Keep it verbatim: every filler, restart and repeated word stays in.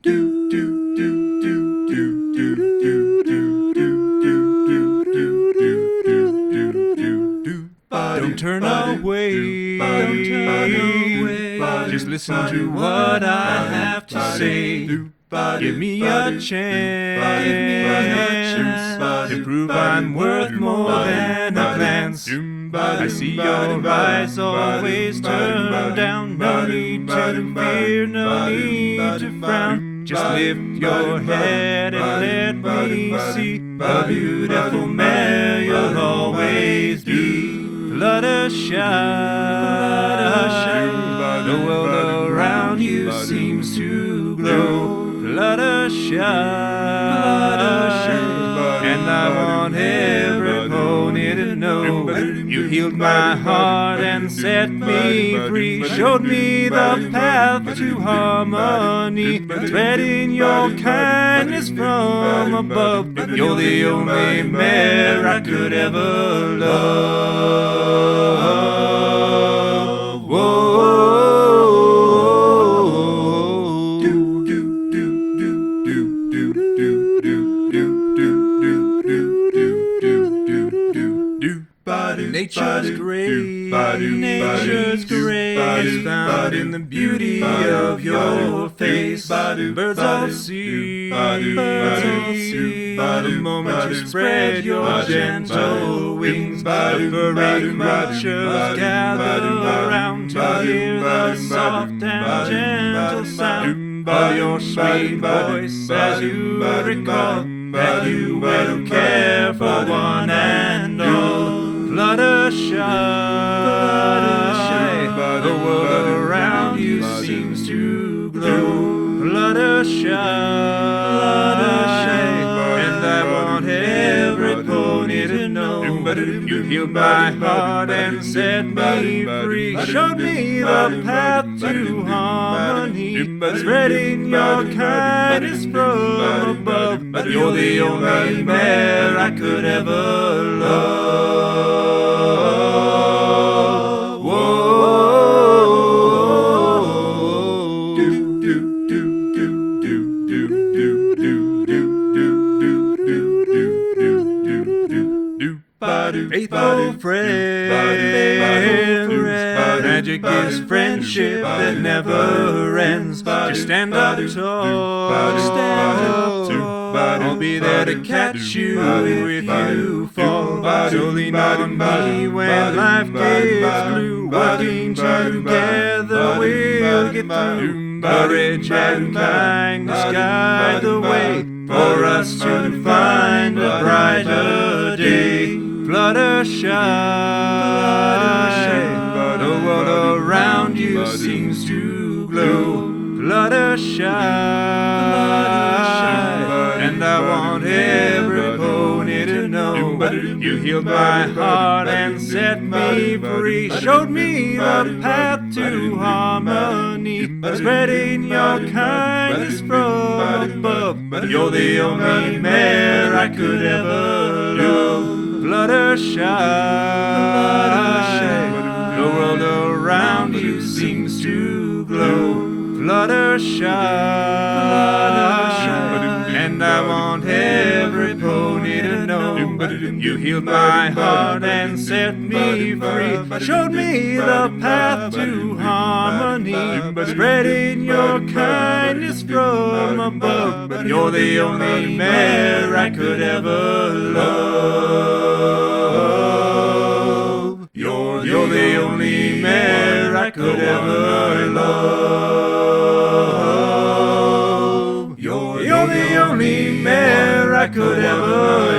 Don't turn away, don't turn away. Just listen to what I have to say. Give me a chance, give me a chance to prove I'm worth more than a glance. I see your eyes always turn down. No need to fear, no need to frown. Just lift your head and let me see the beautiful mare you'll always be. Fluttershy, the world around you seems to glow. Fluttershy, and I want every pony to know you healed my heart and set me free. Showed me the path to harmony, spreading your kindness from above. You're the only mare I could ever love. Whoa. Nature's great, nature's great is found in the beauty of your face. Birds all see, birds all see the moment you spread your gentle wings. The furry creatures gather around to hear the soft and gentle sound of your sweet voice as you recall that you will care for one and all. Fluttershy, Fluttershy, the world around you seems to glow. Fluttershy, Fluttershy, and I want every pony to know you healed my heart and set me free. Showed me the path to harmony, spreading your kindness from above. You're the only mare I could ever love. Faithful friend, magic is friendship that never ends. Just stand up tall, stand up tall. I'll be there to catch you if you fall. So lean on me when life gets blue. Working together we'll get through. Courage and kindness guide the way for us to find a brighter day. Fluttershy, Fluttershy, the world around you seems to glow. Fluttershy, Fluttershy, and I want every pony to know you healed my heart and set me free. Showed me the path to harmony, spreading your kindness from above. You're the only mare I could ever love. Fluttershy, Fluttershy, the world around you seems to glow. Fluttershy, Fluttershy, and I want every pony to know you healed my heart and set me free. Showed me the path to harmony, spreading your kindness from above. You're the only mare I could ever love. You're, you're the only mare I could ever love. You're, you're the only mare I could ever love.